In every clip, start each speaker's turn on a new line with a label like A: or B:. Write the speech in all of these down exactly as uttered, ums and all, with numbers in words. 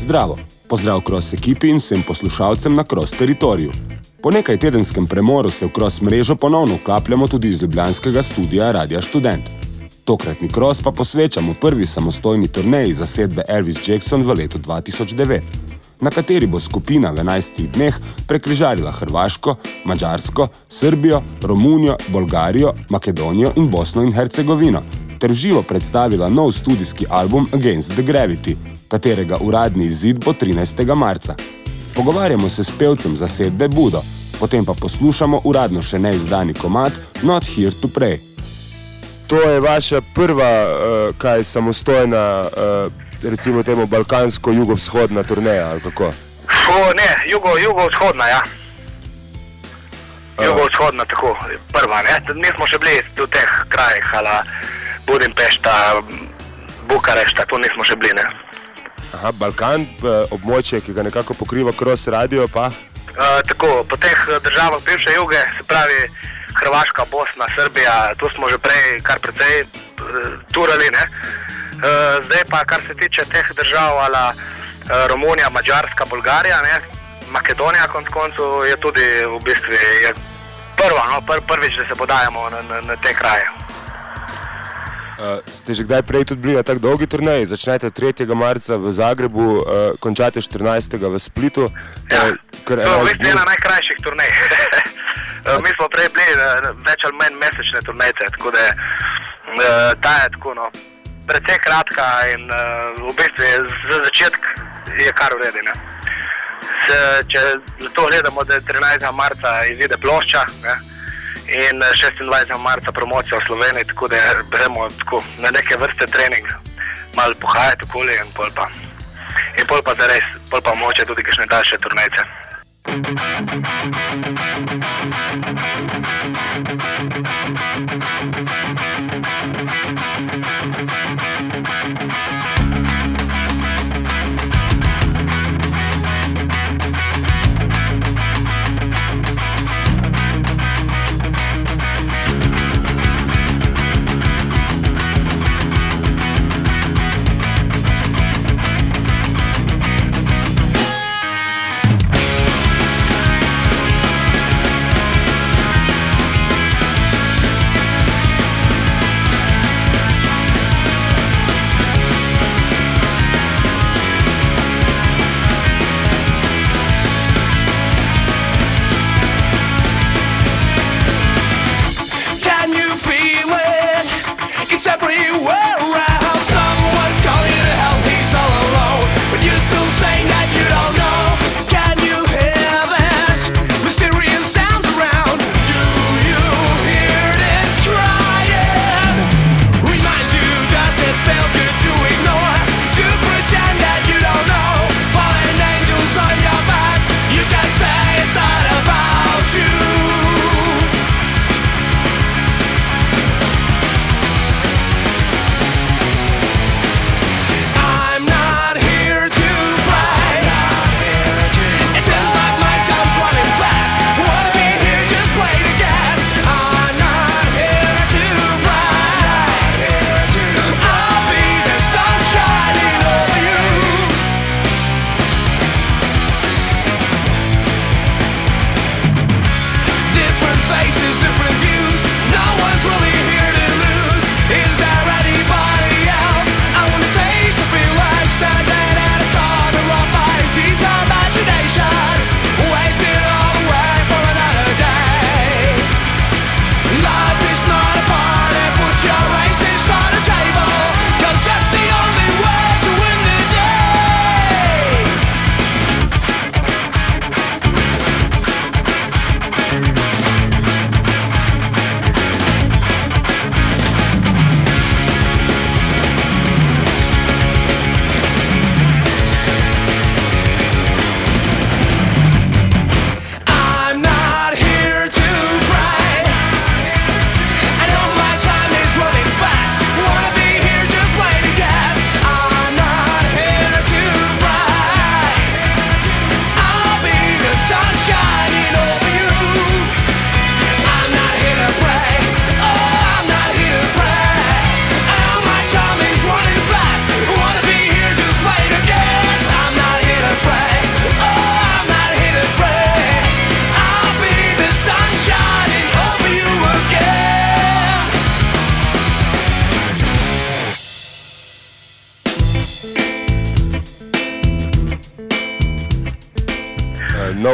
A: Zdravo, pozdrav Cross ekipi in vsem poslušalcem na Cross teritoriju. Po nekaj tedenskem premoru se v Cross mrežo ponovno vklapljamo tudi iz ljubljanskega studija Radia Študent. Tokratni Cross pa posvečamo prvi samostojni turneji zasedbe Elvis Jackson v letu dva tisoč devet, na kateri bo skupina v enajstih dneh prekrižarila Hrvaško, Madžarsko, Srbijo, Romunijo, Bolgarijo, Makedonijo in Bosno in Hercegovino, ter v živo predstavila nov studijski album Against the Gravity, katerega uradni izid bo trinajstega marca. Pogovarjamo se s pevcem zasedbe Budo, potem pa poslušamo uradno še neizdani komad Not Here to Pray.
B: To je vaša prva, uh, kaj samostojna, uh, recimo temu balkansko-jugovzhodna turneja, ali kako?
C: O, ne, jugo, jugovzhodna, ja. Jugovzhodna, tako, prva, ne. Nismo še bili v teh krajih, ala Budimpešta, Bukarešta, tu nismo še bili, ne.
B: Aha, Balkan, območje, ki ga nekako pokriva Cross Radio, pa?
C: Uh, tako, po teh državah bivše juge, se pravi Hrvaška, Bosna, Srbija, tu smo že prej kar precej uh, turali, ne. Uh, zdaj pa, kar se tiče teh držav, ala uh, Romunija, Madžarska, Bolgarija, ne, Makedonija, konc koncu je tudi v bistvu je prva, no, pr, prvič, da se podajamo na, na, na te kraje.
B: Uh, ste že kdaj prej tudi bili na tak dolgi turnej? Začnete tretjega marca v Zagrebu, uh, končate štirinajstega v Splitu.
C: Ja,
B: uh,
C: to je v bistvu ena najkrajših turnej. uh, mi smo prej bili uh, več ali manj mesečne turnejce, tako da uh, ta je tako, no, precej kratka in uh, v bistvu je, za začetek je kar v redu, ne. Se, če to gledamo, da je trinajstega marca izide plošča, ne, in šestindvajsetega marca promocija v Sloveniji, tako da gremo tako na neke vrste trening, malo pohajati okoli in pol pa, in pol pa zares, pol pa moče tudi kakšne daljše turnejce.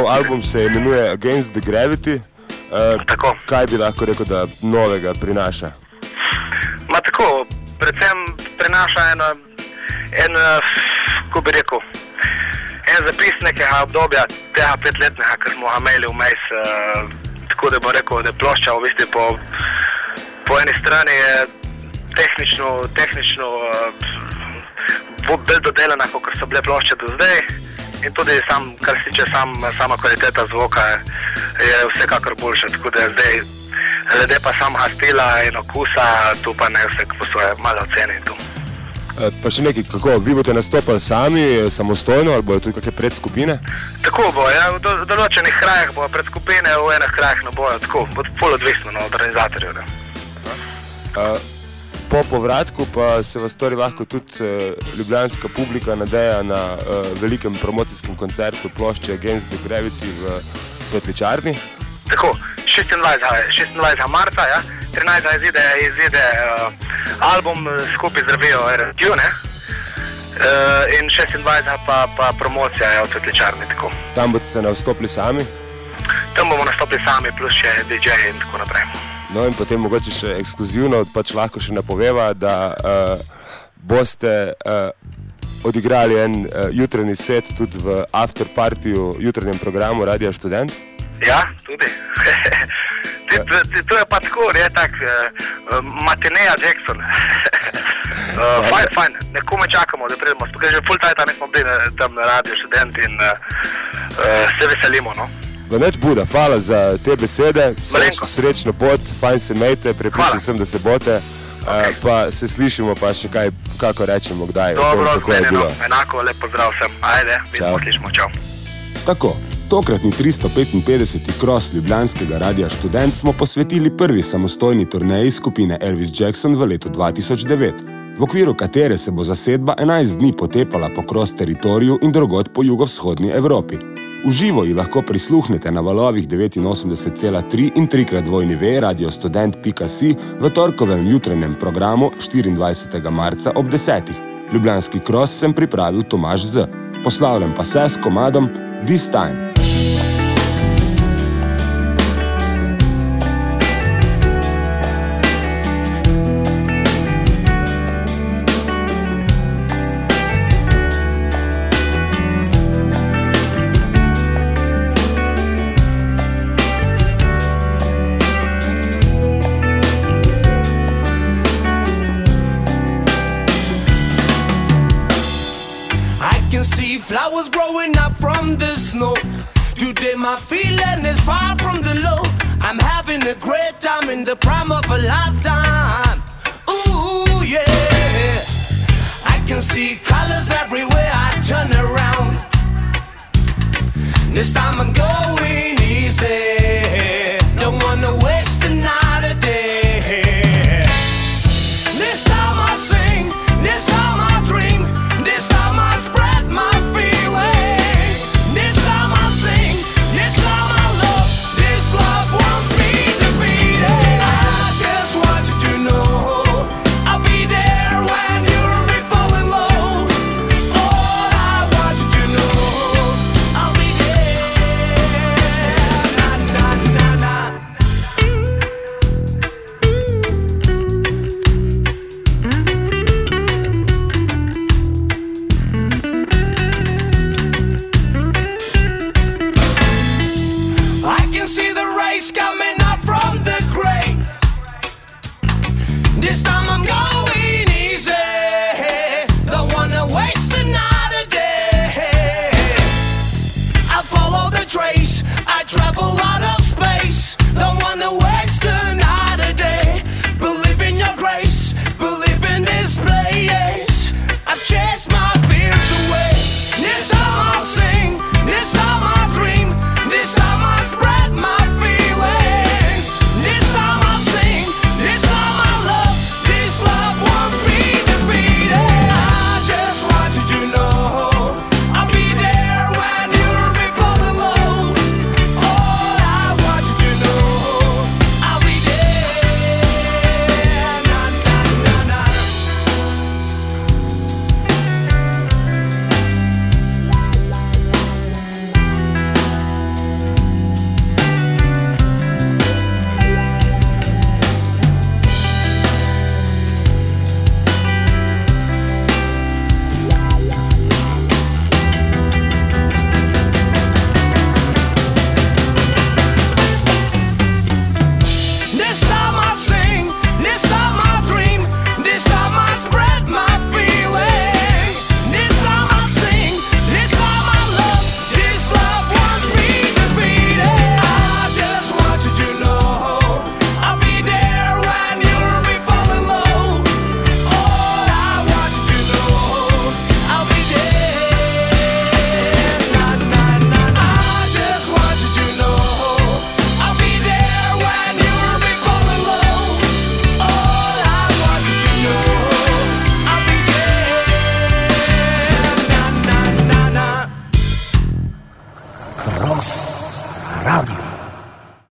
B: album se imenuje Against the Gravity. Uh,
C: Tako.
B: Kaj bi lahko rekel, da novega prinaša?
C: Ma tako, predvsem prinaša eno, en, kako bi rekel, en zapis nekega obdobja tega petletnega, kar smo ga imeli vmes, uh, tako da bom rekel, da plošča v bistvu po, po eni strani je tehnično, tehnično uh, bolj dodelana, kot so bile plošče do zdaj. In tudi sam, kar se tiče sam, sama kvaliteta zvoka je vsekakor boljša, tako da zdaj glede pa samega stila in okusa, tu pa ne vse postoje malo oceni tu.
B: E, pa še nekaj, kako, vi boste nastopali sami, samostojno, ali bojo tudi kakšne predskupine?
C: Tako bo, ja, v do, določenih krajih bo predskupine, v enih krajih ne bojo, tako, bo pol odvisno od organizatorjev.
B: E, Po povratku pa se vas torej lahko tudi eh, ljubljanska publika nadeja na eh, velikem promocijskem koncertu plošče Against the Gravity v Cvetličarni.
C: Tako, šestindvajsetega marca, ja, trinajstega izide, izide uh, album skupaj z revijo R T U, ne, uh, in šestindvajsetega pa, pa promocija je v Cvetličarni, tako.
B: Tam boste nastopili sami?
C: Tam bomo nastopili sami, plus še D J in tako naprej.
B: No in potem mogoče še ekskluzivno, pač lahko še napoveva, da uh, boste uh, odigrali en uh, jutranji set tudi v afterpartiju jutranjem programu Radia Študent.
C: Ja, tudi. To je pa tako, ne, tak, uh, Matineja Jackson. uh, fajn, fajn, nekome čakamo, da pridemo, ker že full tajta ne smo bili tam na Radio Študent in uh, uh, se veselimo, no.
B: No, neč Buda, hvala za te besede, Sreč, srečno pot, fajn se mejte, prepričan sem, da se bote, okay. uh, pa se slišimo pa še kaj, kako rečemo, kdaj.
C: Dobro, zmenjeno, enako, lep pozdrav vsem, ajde, vidimo, slišimo, čau.
A: Tako, tokratni tristo petinpetdeseti kros ljubljanskega Radia Študent smo posvetili prvi samostojni turneji skupine Elvis Jackson v letu dva tisoč devet, v okviru katere se bo zasedba enajst dni potepala po kros teritoriju in drugod po jugovzhodni Evropi. V živo ji lahko prisluhnete na valovih devetinosemdeset cela tri in trikrat dvojni ve radiostudent pika si v torkovem jutranjem programu štiriindvajsetega marca ob desetih. Ljubljanski kros sem pripravil Tomaž Z. Poslavljam pa se s komadom This Time.
D: Flowers growing up from the snow. Today my feeling is far from the low. I'm having a great time in the prime of a lifetime. Ooh, yeah. I can see colors everywhere I turn around. This time I'm going